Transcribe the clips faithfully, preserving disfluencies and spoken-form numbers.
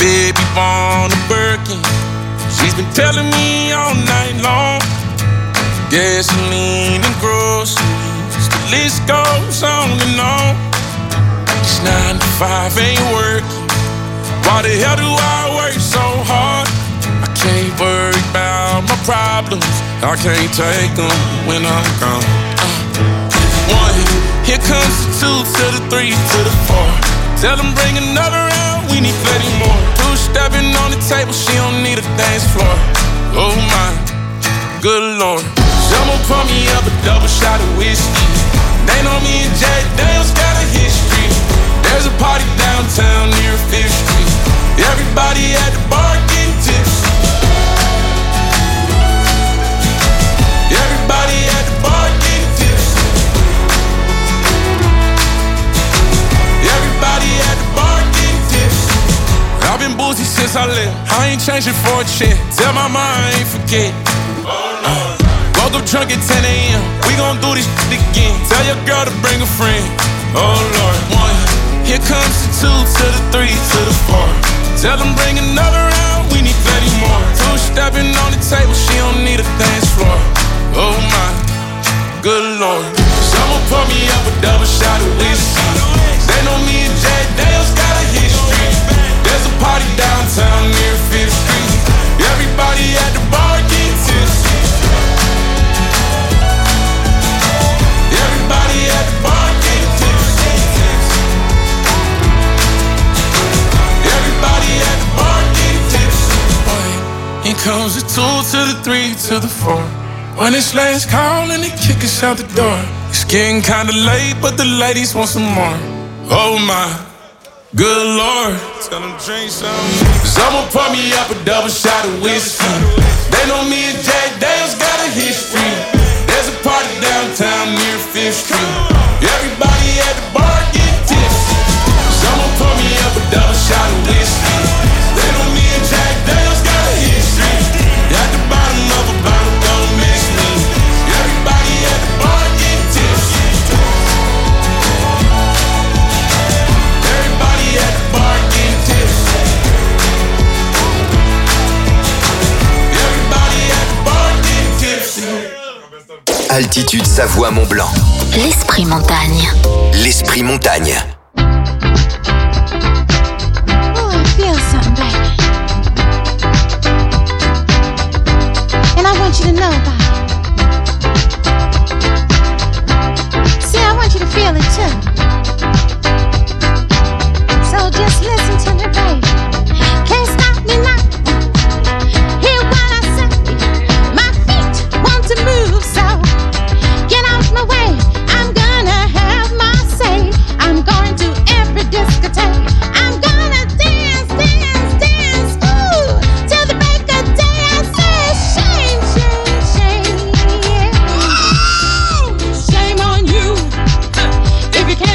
Baby born a Birkin. She's been telling me all night long. Gasoline and groceries, the list goes on and on. It's nine to five, ain't working. Why the hell do I work so hard? I can't worry about my problems. I can't take them when I'm gone. Uh, one, here comes the two to the three to the four. Tell them bring another round, we need plenty more. Two stepping on the table, she don't need a dance floor. Oh my, good Lord. Someone pour me up a double shot of whiskey. They know me and Jack Daniels got a history. There's a party downtown near Fifth Street. Everybody at the bar getting tipsy. Everybody at the bar getting tipsy. Everybody at the bar getting tipsy. I've been boozy since I left. I ain't changing for a check. Tell my mom I ain't forget. Uh, woke up drunk at ten a.m. We gon' do this shit again. Tell your girl to bring a friend. Oh Lord. One, here comes the two to the three to the four. Tell them bring another round, we need plenty more. Two stepping on the table, she don't need a dance floor. Oh my, good Lord. Someone pour me up a double shot of whiskey. They know me and Jack Daniels got a history. There's a party downtown near Fifth Street. Everybody at the bar getting tipsy. Everybody at the bar getting tipsy. Everybody at the bar getting tipsy. Here comes the two to the three to the four. When it's last call and they kick us out the door. It's getting kinda late, but the ladies want some more. Oh my, good Lord. Tell them drink some. Someone pour me up a double shot of whiskey. They know me and Jack Daniels got a history. There's a party downtown near Fifth Street. Everybody at the bar getting tipsy. Someone pour me up a double shot of whiskey. They know me and Jack Daniels got a history. At the bottom of a bottle, don't miss me. Everybody at the bar getting tipsy. Everybody at the bar getting tipsy. Everybody at the bar getting tipsy. Altitude Savoie Mont Blanc. L'Esprit Montagne. L'Esprit Montagne. Oh, I feel something, baby. And I want you to know about it. See, I want you to feel it too. So just listen to me, baby. Can't stop me now. Hear what I say. My feet want to move, so get out my way. I'm gonna have my say. I'm going to every discotheque. I'm gonna dance, dance, dance, ooh, till the break of day. I say shame, shame, shame, yeah. Shame on you if you can't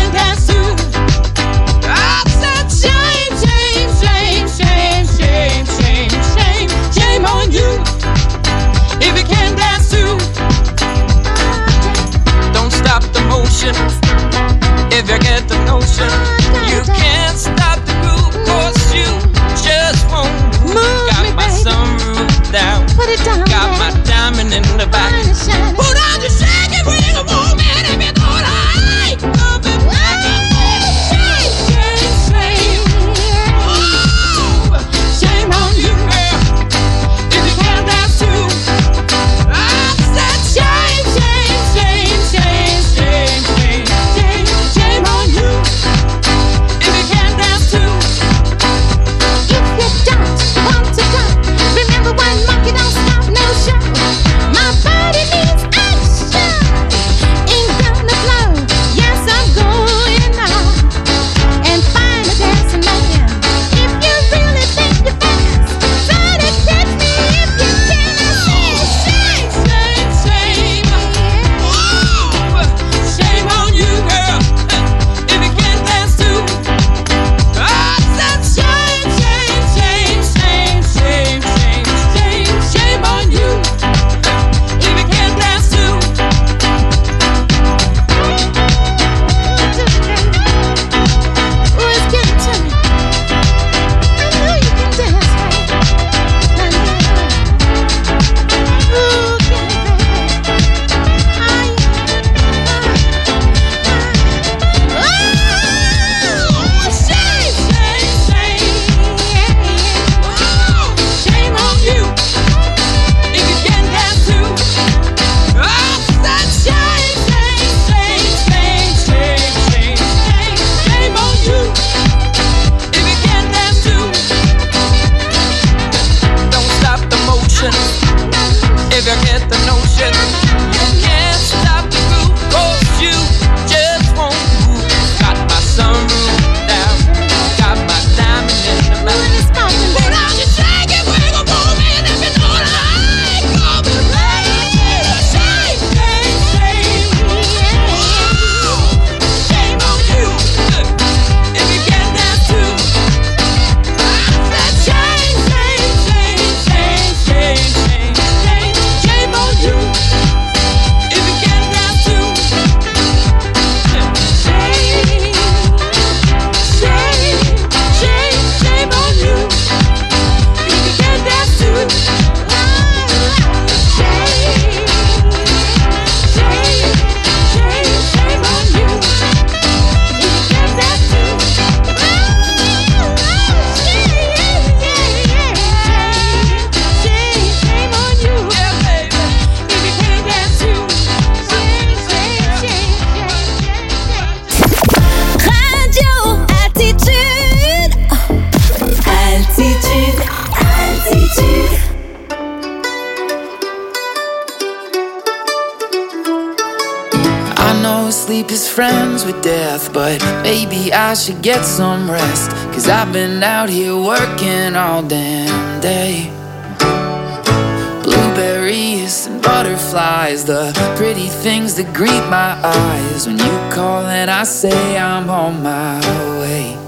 motion. You can't stop the groove, 'cause you just won't move. Got my sunroof down, got my diamond in the mouth. Put on your shake and wiggle, move in if you know what I ain't gonna play. Shake, shake, shake. Shame on you if you can't dance too. I said shame, shame, shame, shame, shame, shame, shame. Shame on you if you can't dance too. Shame, shame, shame, shame on you if you can't dance too. Shame, shame, shame, shame on you if you can't dance too. Shame on you, yeah, baby, if you can't dance too. Shame, shame, shame, shame, shame. Radio Altitude. Altitude, altitude. I know sleep is friends with death, but maybe I should get some rest. Cause I've been out here working all damn day. Blueberries and butterflies, the pretty things that greet my eyes. When you call and I say I'm on my way.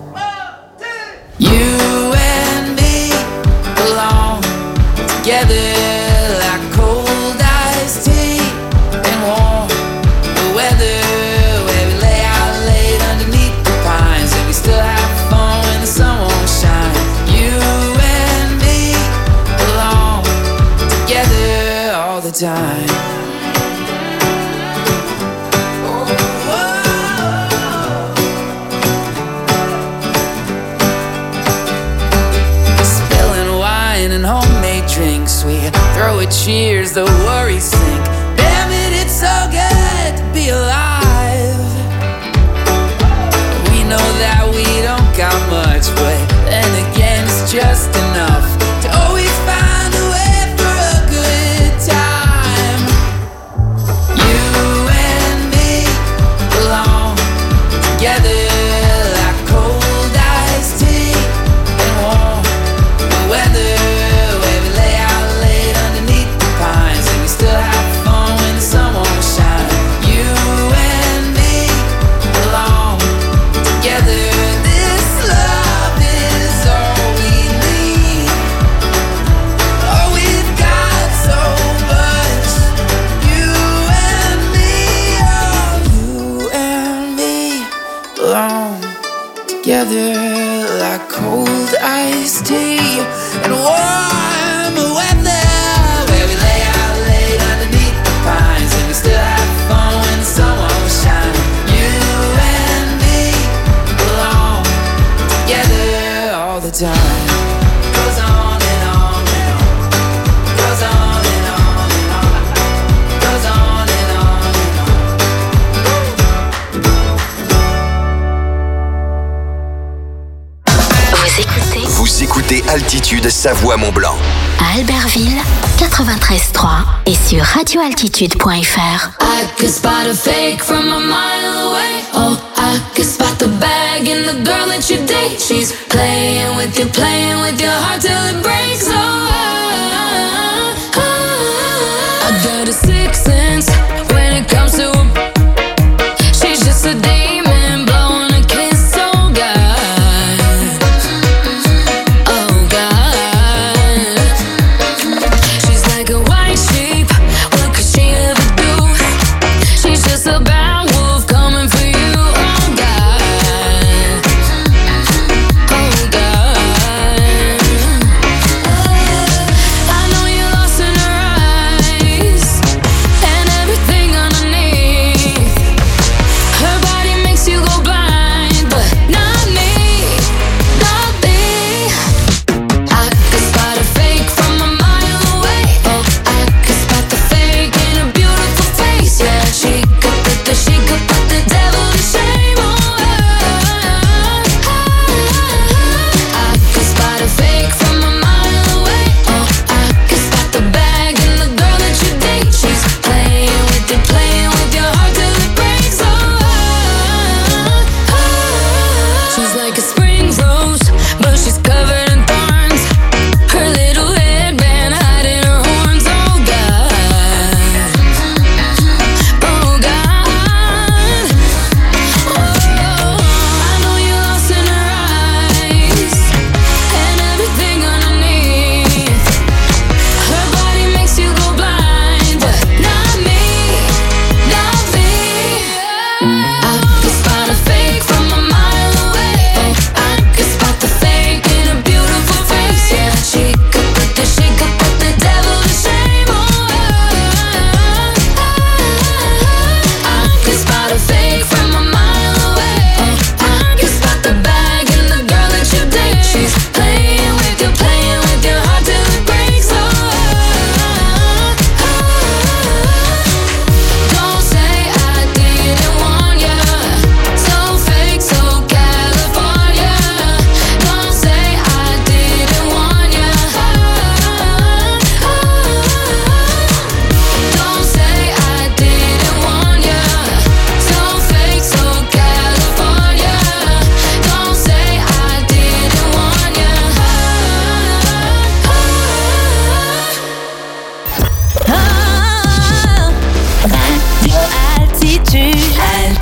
You and me belong together like cold iced tea and warm weather, where we lay out late underneath the pines, and we still have fun when the sun won't shine. You and me belong together all the time. Spilling wine and homemade drinks, we throw a cheers, the worries sink. Damn it, it's so good to be alive. We know that we don't got much, but then again it's just enough to always find a way for a good time. You and me belong together like cold iced tea and warm weather, where we lay out late underneath the pines, and we still have fun when the sun won't shine. You and me belong together. This love is all we need. Oh, we've got so much. You and me, oh, you and me belong together like cold iced tea and warm weather, where we lay out late underneath the pines, and we still have fun when the sun won't shine. You and me belong together all the time. Goes on and on and on. Goes on and on and on. Goes on and on and on. Vous écoutez Vous écoutez Altitude Savoie-Mont-Blanc. à Albertville quatre-vingt-treize trois et sur radio altitude point f r. I could spot a fake from a mile away. Oh, I could spot the bag in the girl that you date. She's playing with you, playing with your heart till it breaks. Oh, I, I, I got a sixth sense when it comes to her. She's just a demon blowing a kiss. Oh God, oh God. She's like a white sheep. What could she ever do? She's just a bad wolf coming for you. Oh God, oh God. I know you're lost in her eyes, and everything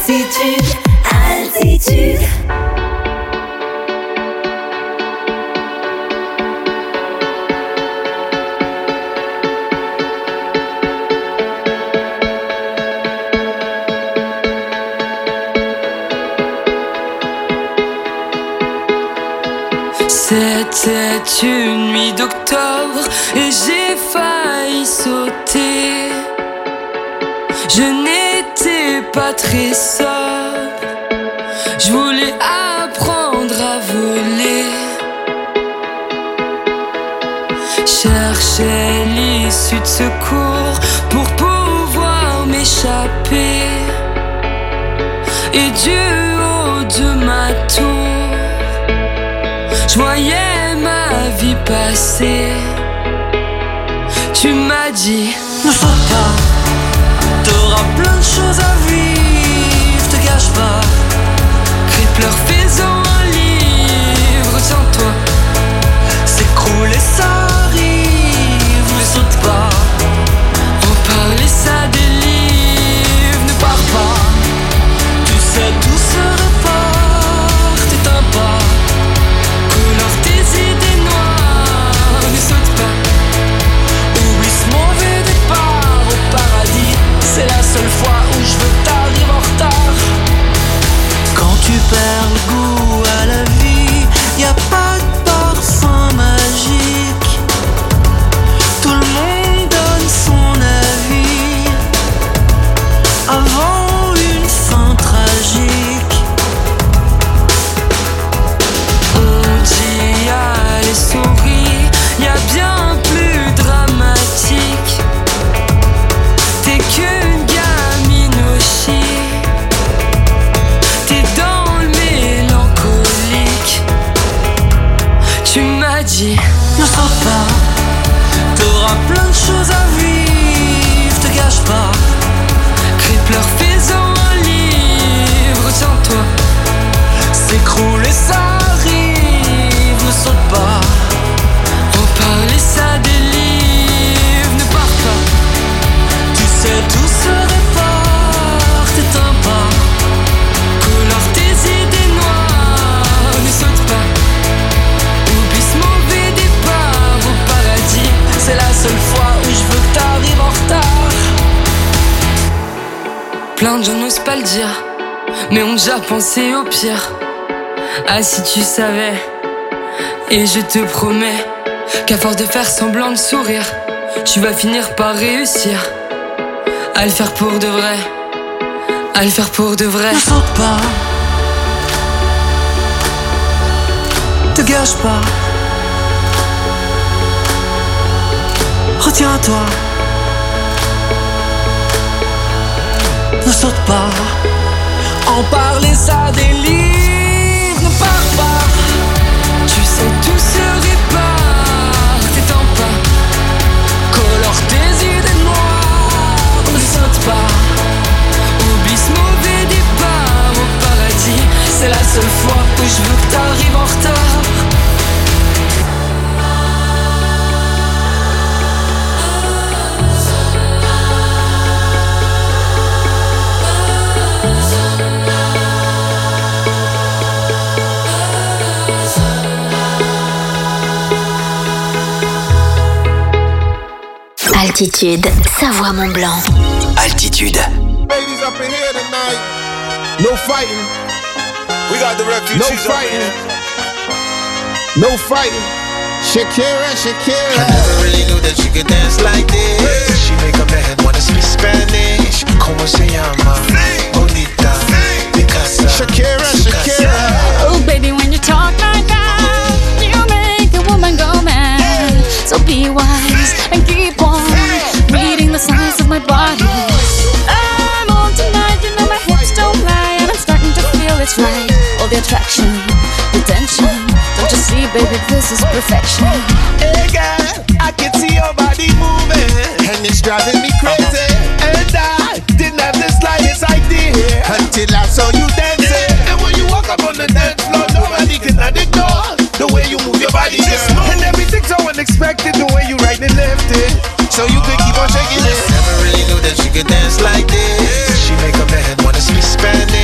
Altitude, altitude. C'était une nuit d'octobre et j'ai failli sauter. Je n'étais pas très sobre. Je voulais apprendre à voler. Cherchais l'issue de secours pour pouvoir m'échapper. Et du haut de ma tour, je voyais ma vie passer. Tu m'as dit, ne saute pas, t'auras plein de choses à vivre, te gâche pas. Crie, pleure, fais-en un livre, tiens-toi. S'écrouler, ça arrive, ne saute pas. En parler, ça délivre, ne pars pas. Tu sais, tout se repart, t'es un pas. Colore tes idées noires, ne saute pas. Oublie ce mauvais départ au paradis. C'est la seule fois où je veux que t'arrives en retard. Quand tu perds le goût à la vie, y a pas de parfum magique. Tout le monde donne son avis avant une fin tragique. On dit allez souris, y a bien plus dramatique. T'es qu'une gamine au chic. T'es dans le mélancolique. Tu m'as dit, ne saute pas, t'auras plein de choses à vivre, te gâche pas. crie, pleure, fais-en un livre, tiens-toi. S'écrouler, ça arrive, ne saute pas. En parler, ça délivre, ne pars pas. Tu sais, tout se répare, t'es un pas. Colore tes idées noires, ne saute pas. Oublie ce mauvais départ au paradis. C'est la seule fois où je veux que t'arrives en retard. Plein de gens n'osent pas le dire, mais ont déjà pensé au pire. Ah, si tu savais. Et je te promets qu'à force de faire semblant de sourire, tu vas finir par réussir à le faire pour de vrai. À le faire pour de vrai. Ne saute pas, te gâche pas. Retiens-toi, ne saute pas. En parler, ça délivre, ne pars pas. Tu sais, tout se répare, t'es en pas. Colore tes idées noires, ne saute pas. Oublie ce mauvais départ au paradis. C'est la seule fois où je veux que t'arrives en retard. Altitude, Savoie-Mont-Blanc. Altitude. Ladies up in here tonight. No fighting. We got the refugees. No fighting. No fighting. Shakira, Shakira. I never really knew that she could dance like this. Hey. She make a man wanna speak Spanish. Como se llama? Sí. Bonita. Sí. Picasa. Shakira, Shakira. Oh, baby, when you talk like that, you make a woman go mad. So be wise and keep on reading the signs of my body. I'm on tonight, you know my hips don't lie, and I'm starting to feel it's right. All the attraction, the tension. Don't you see, baby, this is perfection. Hey girl, I can see your body moving, and it's driving me crazy. And I didn't have the slightest idea until I saw you dancing. And when you walk up on the dance floor, nobody can ignore the way you move your body, girl. And everything's so unexpected, the way you right and left it, so you could keep on shaking it. Never really knew that she could dance like this. She make a man wanna speak Spanish.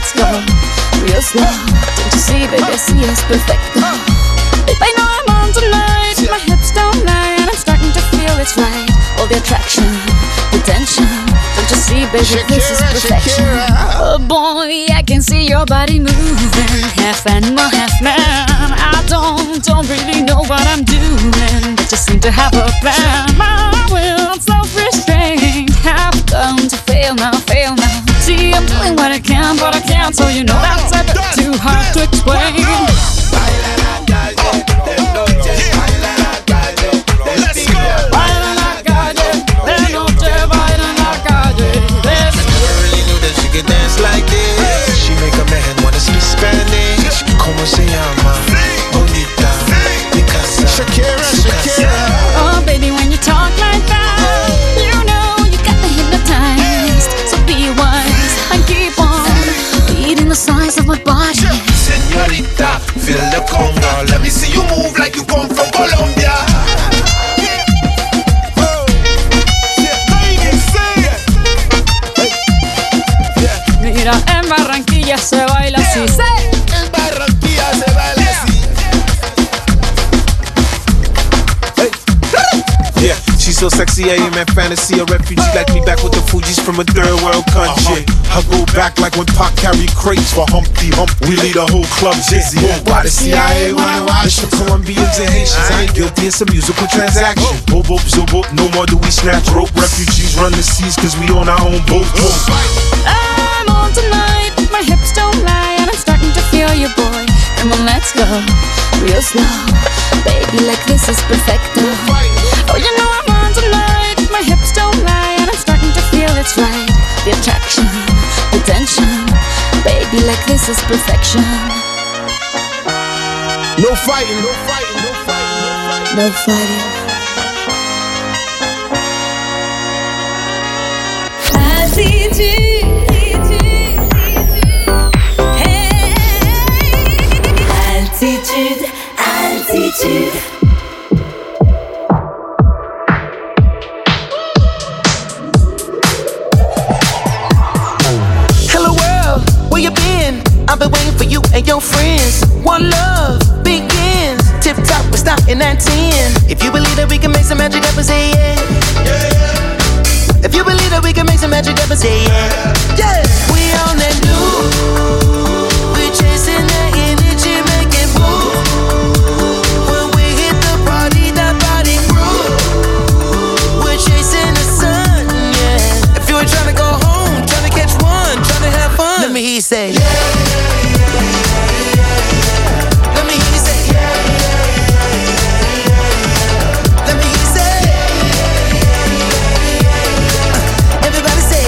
let's go real slow. Don't you see, baby, see it's perfect. Babe, I know I'm on tonight. My hips don't lie, and I'm starting to feel it's right. All the attraction, the tension. Don't you see, baby, Shakira, this is perfection. Shakira. Oh boy, I can see your body moving, half animal, half man. I don't, don't really know what I'm doing, but just seem to have a plan. My will, self-restraint, have come to fail now, fail now. See, I'm doing what I can, but I can't, so you know that's a bit too hard to explain. Like this, she make a man wanna speak Spanish. Como se llama? Bonita, Picasa, Shakira, Shakira. Oh baby, when you talk like that, you know you got me hypnotized. So be wise and keep on beating the size of my body. Señorita, feel the conga. Let me see you move like you come from Colombia. Mira, en Barranquilla se baila así. En Barranquilla se baila así. Yeah, she's so sexy, I am at fantasy. A refugee like me back with the Fugees from a third world country. Uh-huh. I go back like when Pac carried crates for Humpty Hump. We lead a whole club dizzy. Yeah. Why the C I A wanna watch the Colombians and Haitians? I ain't guilty, it's a musical transaction. Boop, boop, zoop, boop, no more do we snatch rope. Refugees run the seas cause we on our own boat. I'm on tonight, my hips don't lie, and I'm starting to feel you, boy. Come on, let's go real slow. Baby, like this is perfecto. Oh, you know I'm on tonight, my hips don't lie, and I'm starting to feel it's right. The attraction, the tension. Baby, like this is perfection. No fighting, no fighting, no fighting, no fighting. No fighting. Altitude. Altitude, altitude. Hello world, where you been? I've been waiting for you and your friends. One love begins. Tip top, we're starting at ten. If you believe that we can make some magic happen, say yeah. Yeah. If you believe that we can make some magic happen, say yeah. Yeah. We on that new. We're chasing that energy, make it move. When we hit the party, that body groove. We're chasing the sun, yeah. If you were trying to go home, trying to catch one, trying to have fun, let me hear you say yeah. Let me hear you say yeah. Let me hear you say uh, everybody say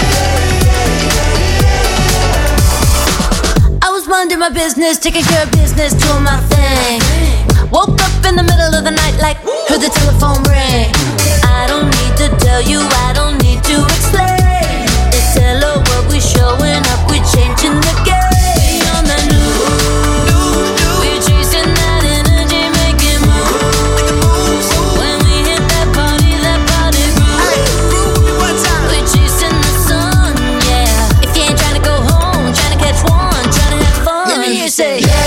I was minding my business, taking care of business, doing my thing. Woke up in the middle of the night like, heard the telephone ring. I don't need to tell you, I don't need to explain. It's hello, what we showing up, we changing the game. On the new, we're chasing that energy, make it move. When we hit that party, that body groove. We're chasing the sun, yeah. If you ain't trying to go home, trying to catch one, trying to have fun, let me hear you say yeah.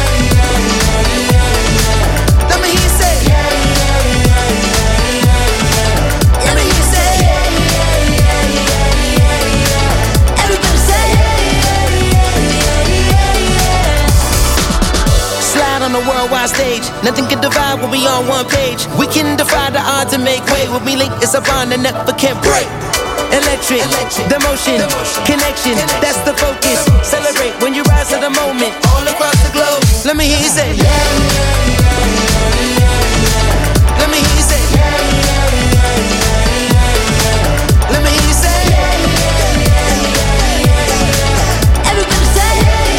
Let me hear you say yeah. Let me hear you say everybody say slide on the worldwide stage. Nothing can divide when we on one page. We can defy the odds and make way. With me link, it's a bond that never can break. Electric, the motion, connection, that's the focus. Celebrate when you rise to the moment. All across the globe. Let me hear you say yeah. Let me hear you say yeah. Let me hear you say everybody say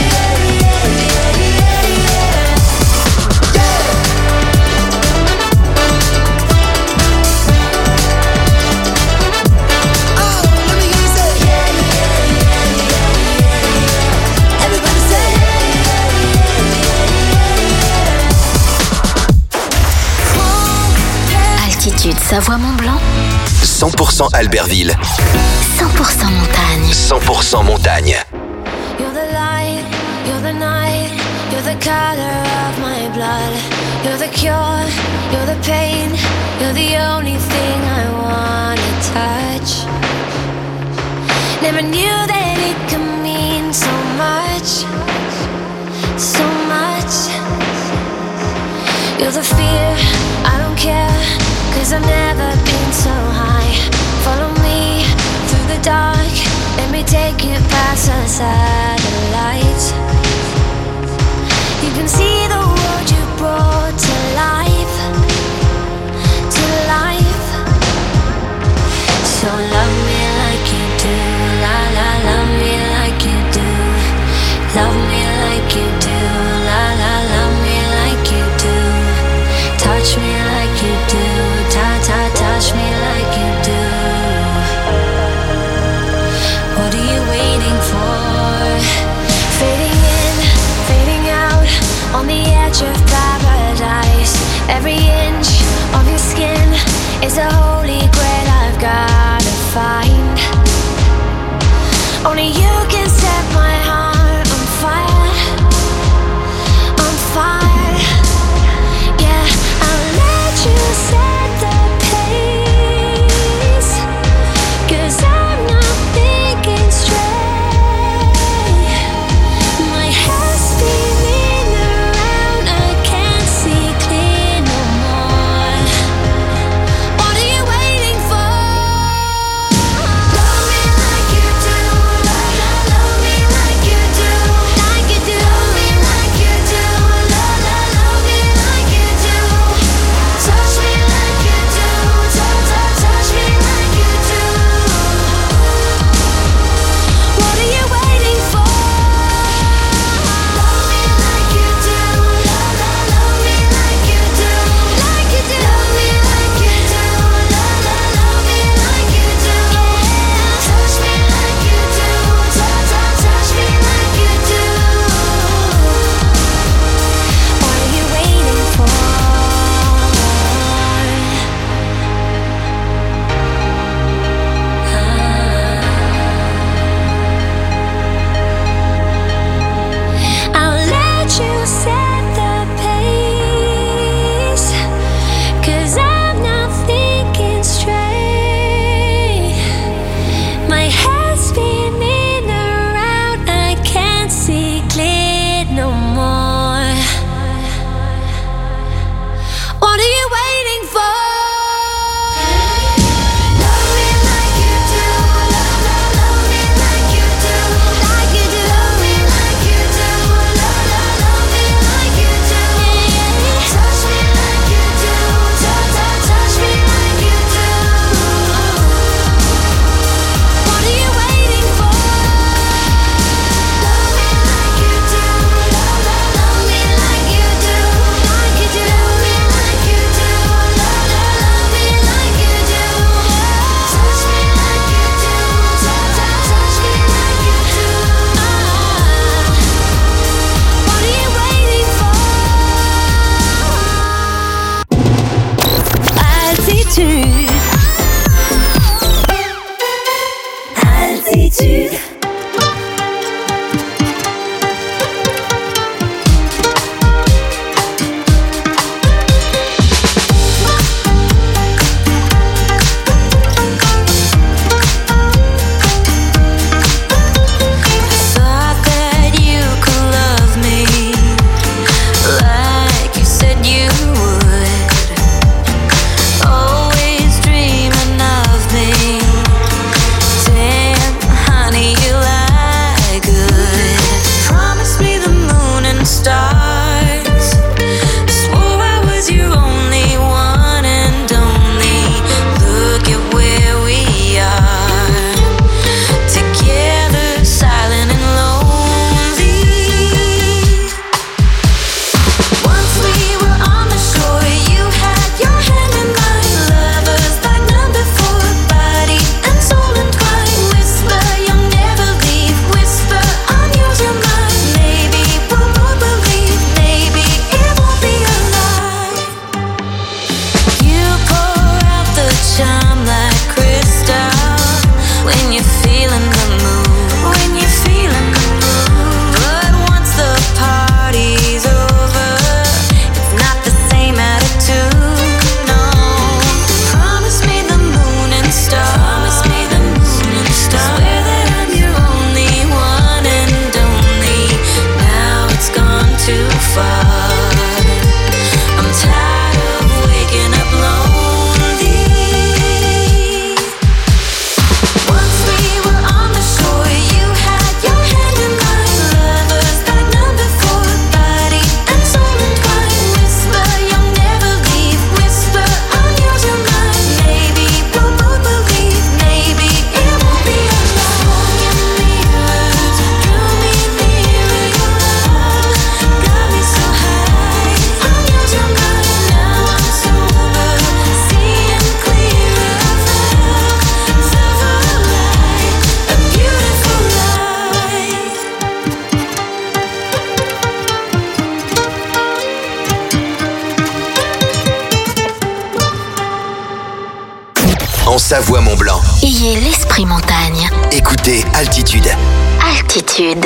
Altitude Savoie-Mont-Blanc. cent pour cent Albertville. cent pour cent montagne. cent pour cent montagne. You're You're the night, you're the color of my blood. You're the cure, you're the pain. You're the only thing I wanna touch. Never knew that it could mean so much, so much. You're the fear, I don't care, 'cause I've never been so high. Follow me through the dark, let me take you past the satellites. You can see the world you brought to life, to life. So love me like you do, la la, love me like you do. Love me like you do, la la, love me like you do. Touch me like you do, ta ta, touch me like you do. What are you waiting for? Fading in, fading out, on the edge of paradise. Every inch of your skin is a holy grail I've gotta find. Only you can set my heart on fire, on fire. Yeah, I'll let you set the pace, 'cause I'm not thinking straight. My head's spinning around, I can't see clear no more. What are you waiting for? Love me like you do, la la, love me like Savoie-Mont-Blanc. Ayez l'esprit montagne. Écoutez Altitude. Altitude.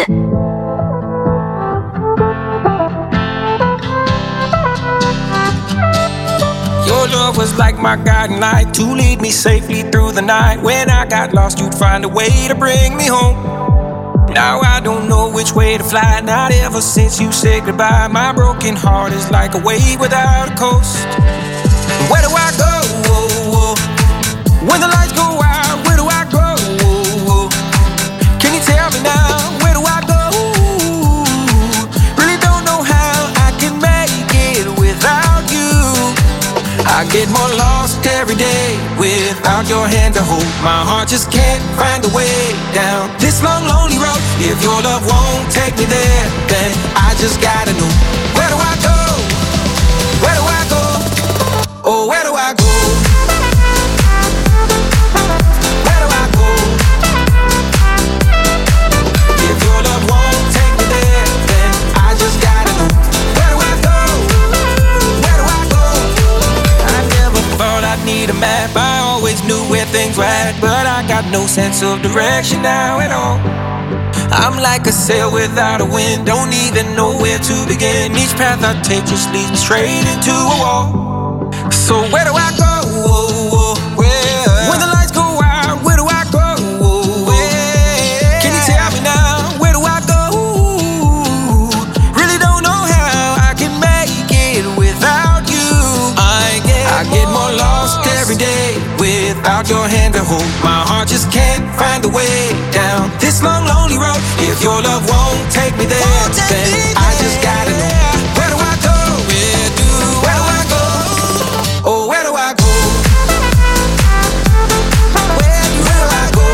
Your love was like my guiding light to lead me safely through the night. When I got lost, you'd find a way to bring me home. Now I don't know which way to fly. Not ever since you said goodbye. My broken heart is like a wave without a coast. Where do I go? When the lights go out, where do I go? Can you tell me now? Where do I go? Really don't know how I can make it without you. I get more lost every day without your hand to hold. My heart just can't find a way down this long, lonely road. If your love won't take me there, then I just gotta know. Where do I go? Where do I go? Oh, where do I go? Where do I go? If your love won't take me there, then I just gotta know. Where do I go? Where do I go? I never thought I'd need a map. I always knew where things were at, but I got no sense of direction now at all. I'm like a sail without a wind, don't even know where to begin. Each path I take just leads me straight into a wall. So where do I go? Where? When the lights go out, where do I go? Where? Can you tell me now? Where do I go? Really don't know how I can make it without you. I get, I get more lost every day without your hand to hold. My heart just can't find a way down this long, lonely road. If your love won't take me there, then I just gotta know. Where do I go? Where do, where do I go? Oh, where do I go? Where do, where do I go?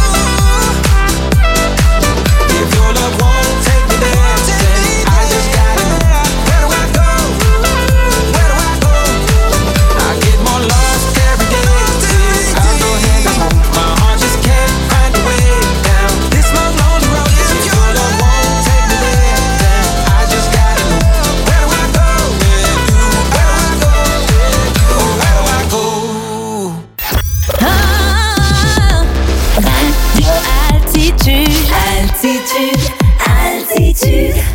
If your love won't take me there, then I just gotta know. Where do I go? Where do I go? I get more lost every day without your hand to hold. My heart just can't find a way down this long, lonely road. If your love won't take me there, then I just gotta know. Where do I go? Where do, where do I go? Oh, where do I go? Altitude, altitude, altitude.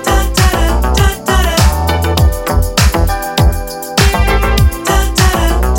Da da da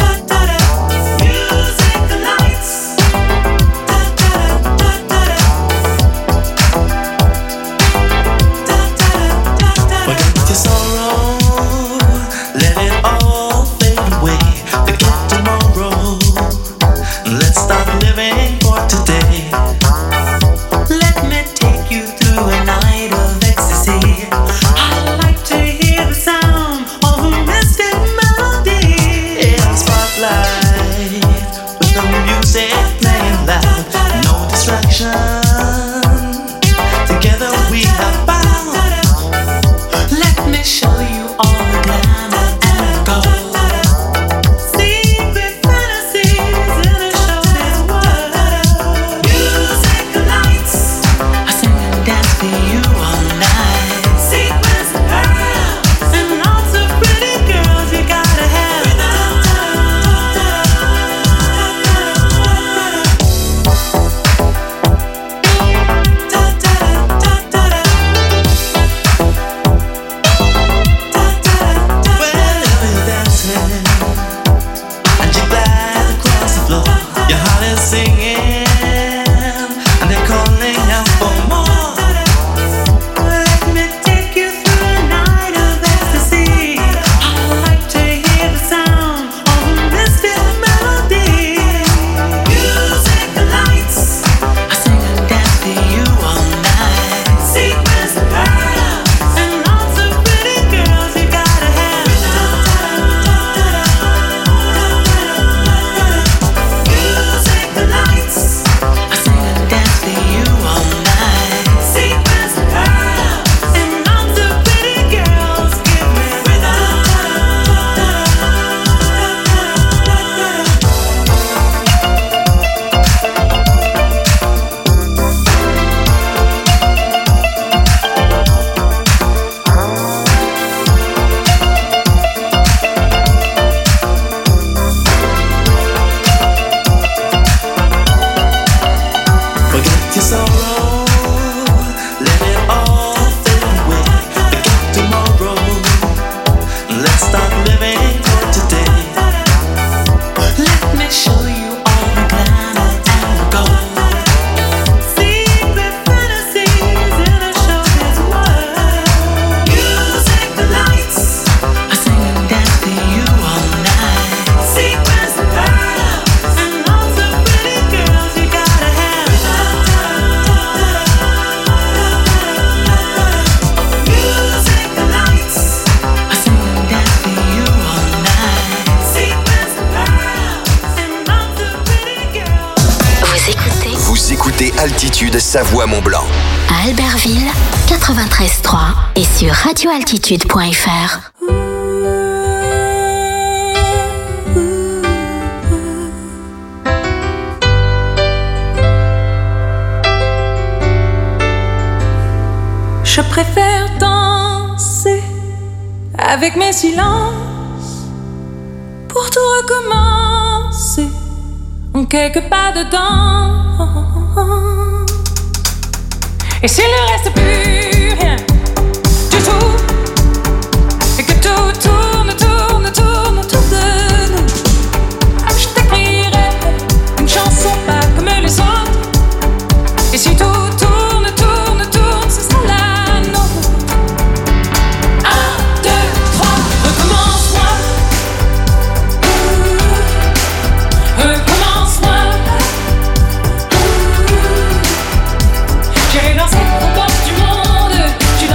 Altitude Savoie-Mont-Blanc. À Albertville, quatre-vingt-treize trois et sur radio altitude point f r. Je préfère danser avec mes silences pour tout recommencer en quelques pas dedans. Et s'il ne reste plus rien du tout, et que tout tourne, tourne, tourne autour de nous, je t'écrirai une chanson pas comme les autres. Et si tout tourne, tourne, tourne, ce sera la nôtre. Un, deux, trois, recommence-moi. Recommence-moi. J'irai danser aux portes du monde. Tu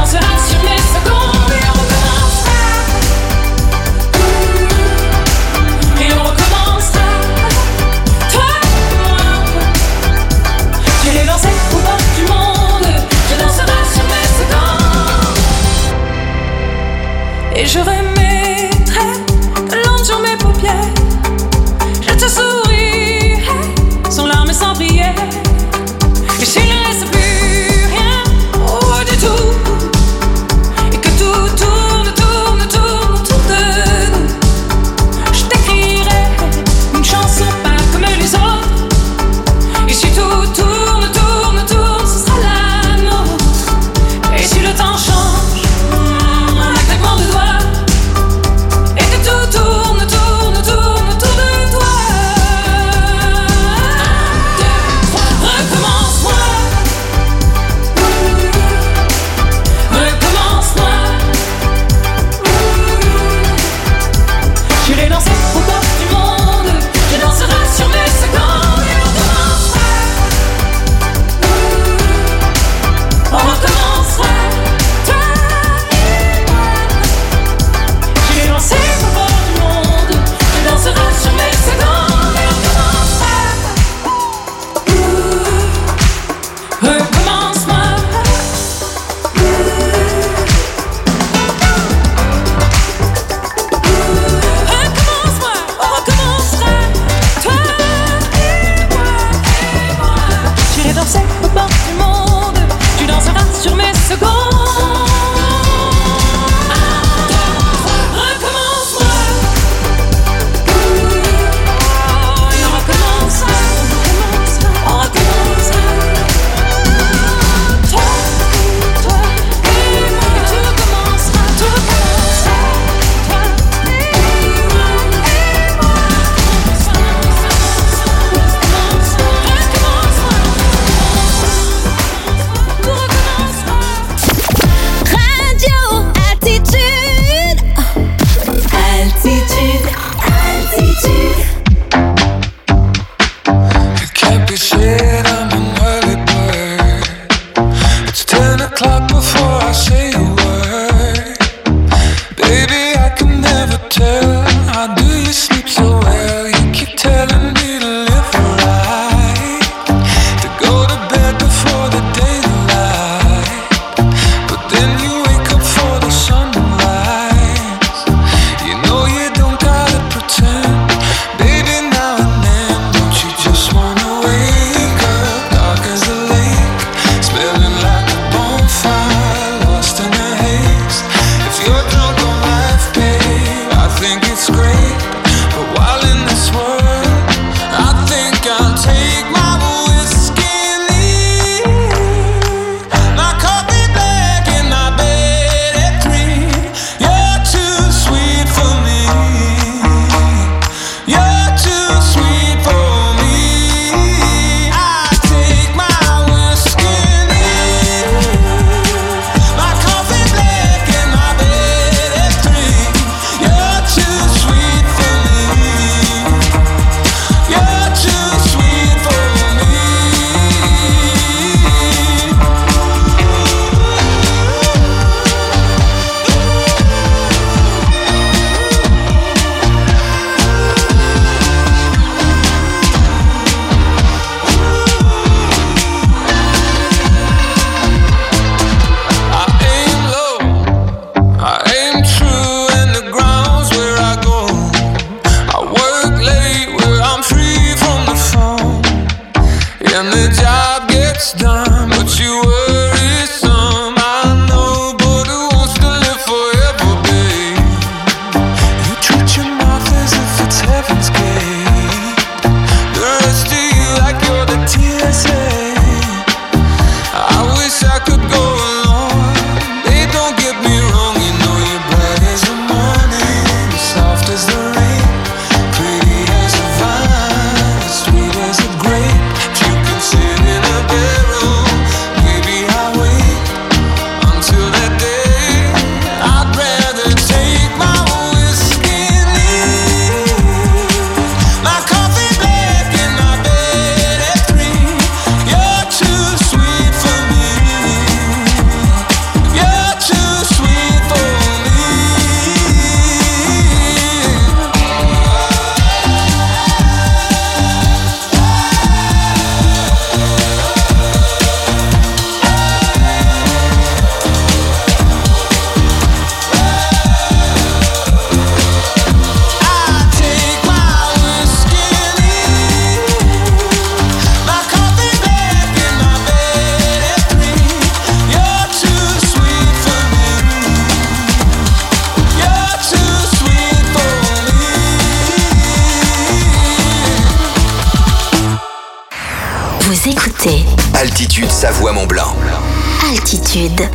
écoutez Altitude Savoie-Mont-Blanc. Altitude.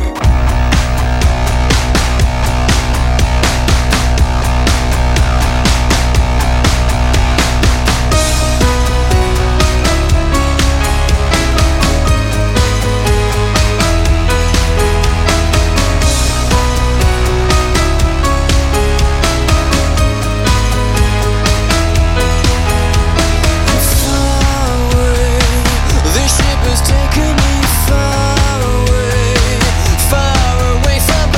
Taking me far away, far away from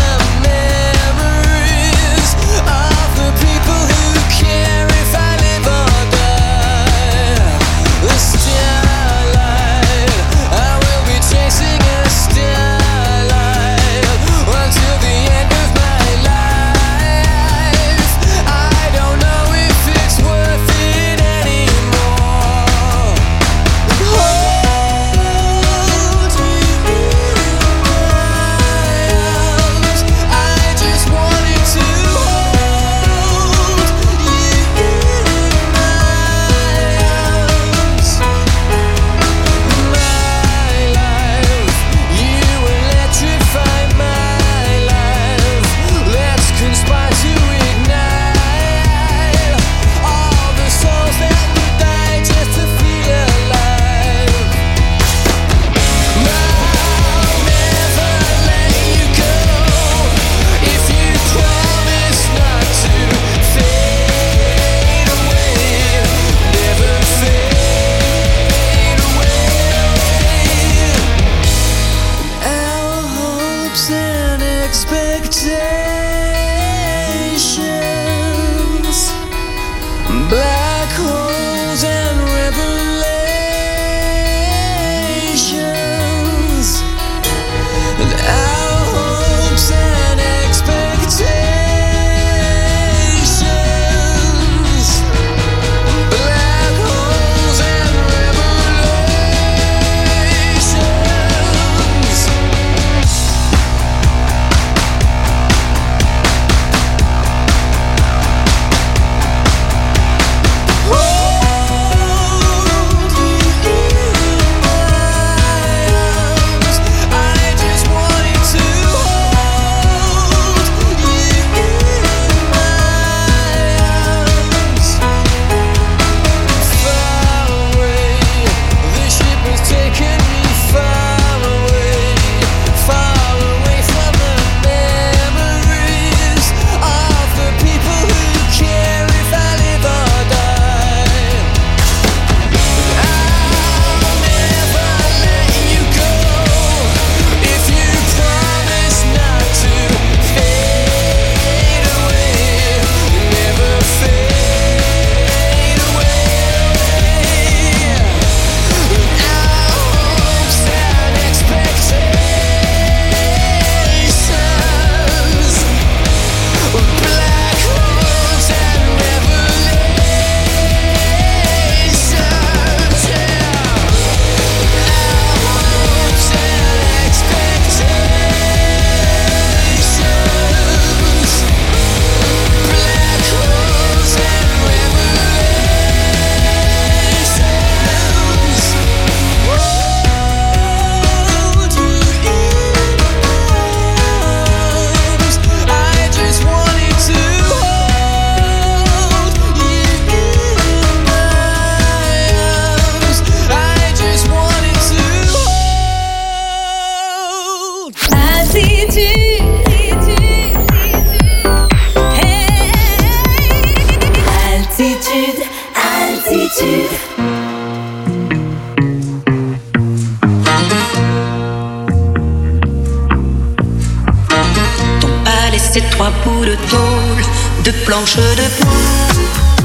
ces trois bouts de tôle, de planches de bois.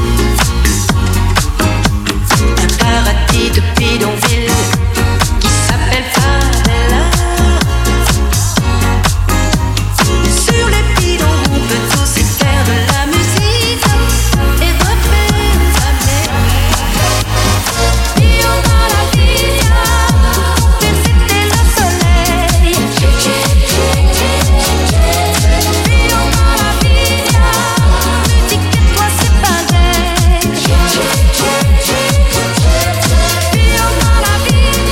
Un paradis de bidonville qui s'appelle Favela. Sur les bidons, on peut aussi faire de la musique et refaire sa mère. Io dans la villa, visiter le soleil. Io dans la villa, musique et toi c'est pareil. Io dans la villa.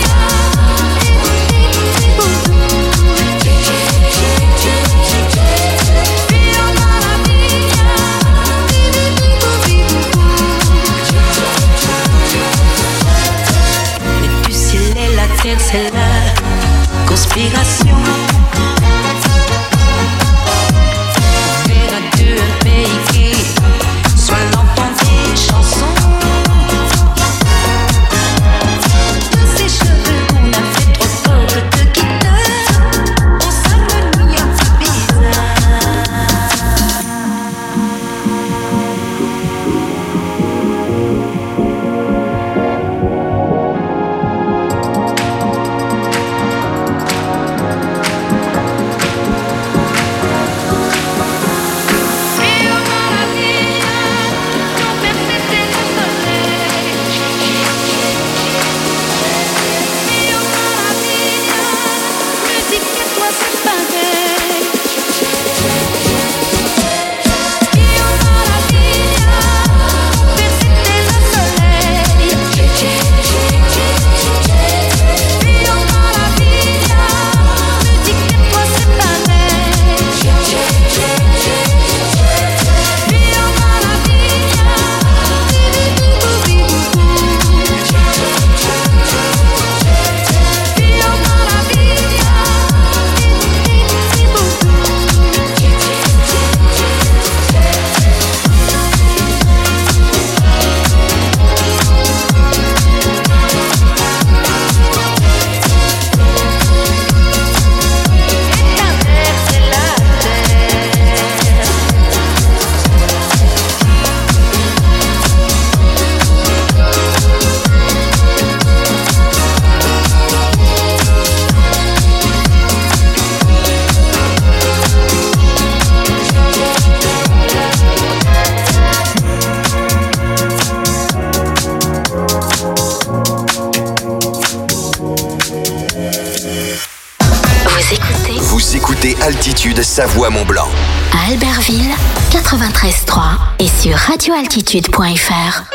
Altitude Savoie-Mont-Blanc. À Albertville, quatre-vingt-treize trois et sur radio altitude point f r.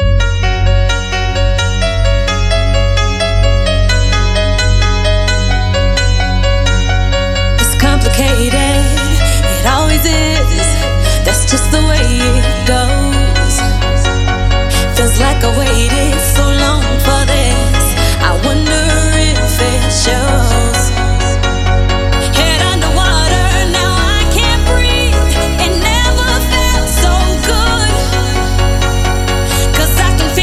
It's complicated, it always is. That's just the way it goes. Feels like I waited so long for this. I wonder if it shows. Feel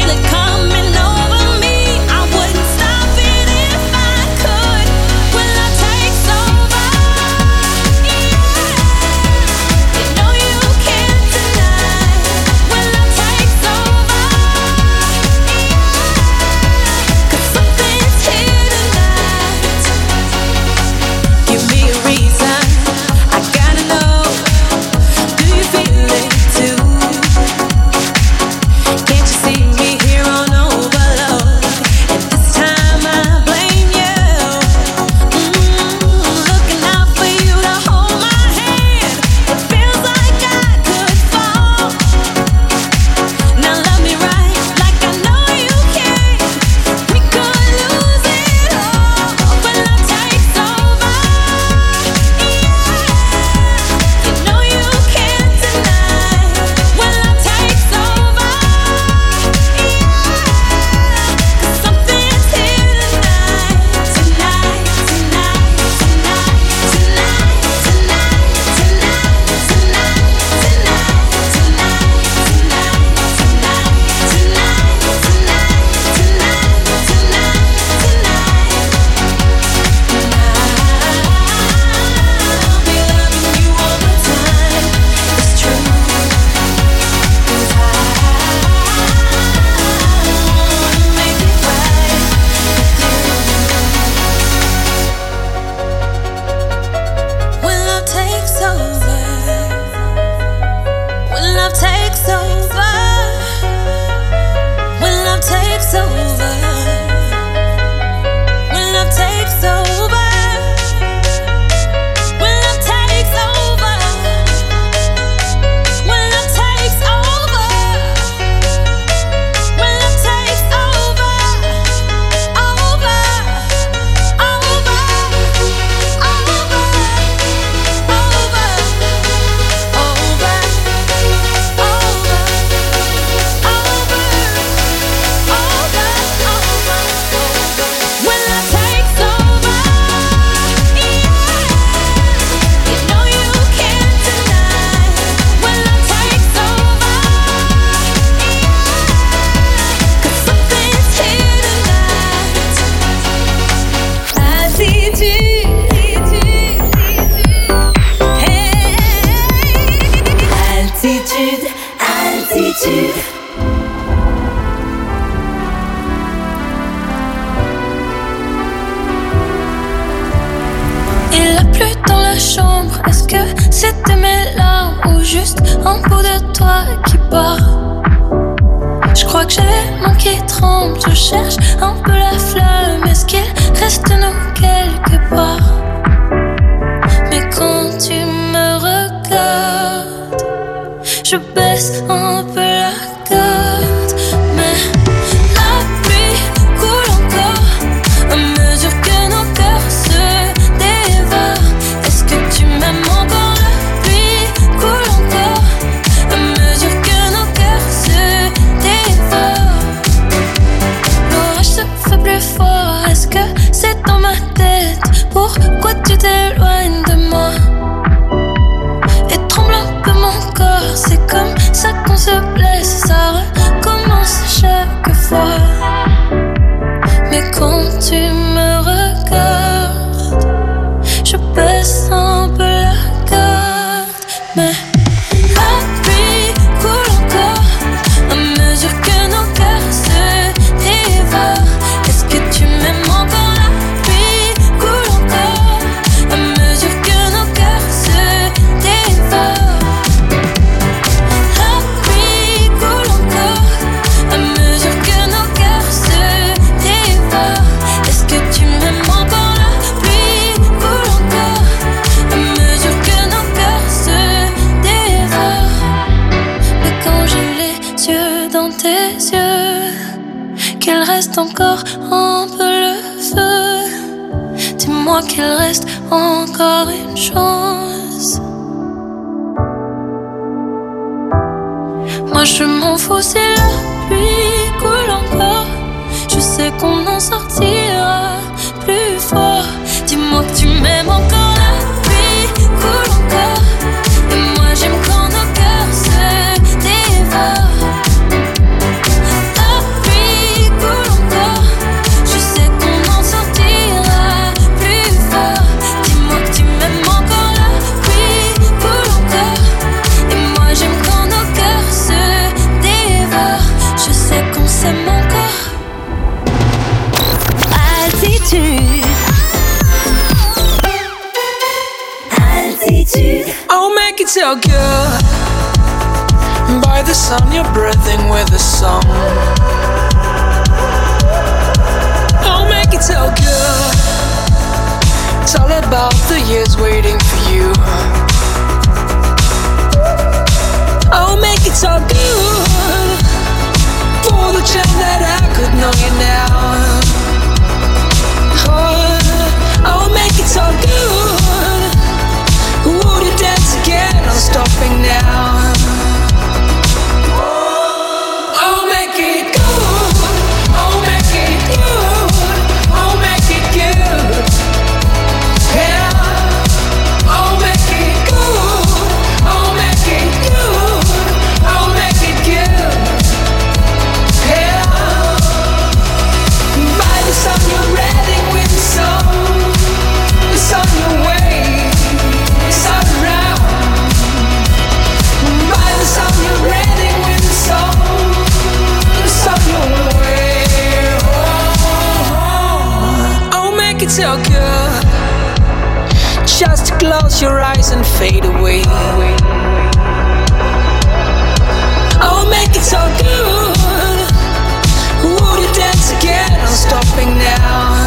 mes larmes ou juste un bout de toi qui part. Je crois que j'ai les mains qui tremblent, je cherche un peu la flamme. Est-ce qu'il reste de nous quelque part? Mais quand tu me regardes, je baisse un peu la garde. Mais la pluie coule encore à mesure que nos cœurs se dévorent. Est-ce que tu m'aimes encore? La pluie coule encore à mesure que nos cœurs se dévorent. L'orage se fait plus fort. Est-ce que c'est dans ma tête? Pourquoi tu t'éloignes de moi? Et tremble un peu mon corps. C'est comme ça qu'on se blesse. Ça recommence chaque fois. Mais quand tu me regardes, je baisse un peu la garde. Mais la pluie coule encore à mesure que nos cœurs se dévorent. Est-ce que tu m'aimes encore? La pluie coule encore à mesure que nos cœurs se dévorent. La pluie coule encore à mesure que nos cœurs se dévorent. Est-ce que tu m'aimes encore? La pluie coule encore à mesure que nos cœurs se dévorent. Mais quand j'ai les yeux dans tes yeux, qu'il reste encore un peu le feu, dis-moi qu'il reste encore une chance. Moi je m'en fous si la pluie coule encore. Je sais qu'on en sortira plus fort. Dis-moi que tu m'aimes encore. La pluie coule encore. Et moi j'aime quand nos cœurs se dévorent. La pluie coule encore. Je sais qu'on en sortira plus fort. Dis-moi que tu m'aimes encore. La pluie coule encore. Et moi j'aime quand nos cœurs se dévorent. Je sais qu'on s'aime encore. Altitude. Altitude. I'll make it so good. By the sun, you're breathing with the song. I'll make it so good. It's all about the years waiting for you. I'll make it so good. For the chance that I could know you now. Oh, I'll make it so good. Would you dance again? I'm stopping now. I'll make it good. I'll make it good. I'll make it good. Yeah. I'll make it good. I'll make it good. I'll make it good. Yeah. By the sun you're ready with the sun. It's on your way. It's all around. By the sun you're ready with the sun. It's on your way. Oh, I'll make it so good. Just close your eyes and fade away. I'll make it so good. Would you dance again? I'm stopping now.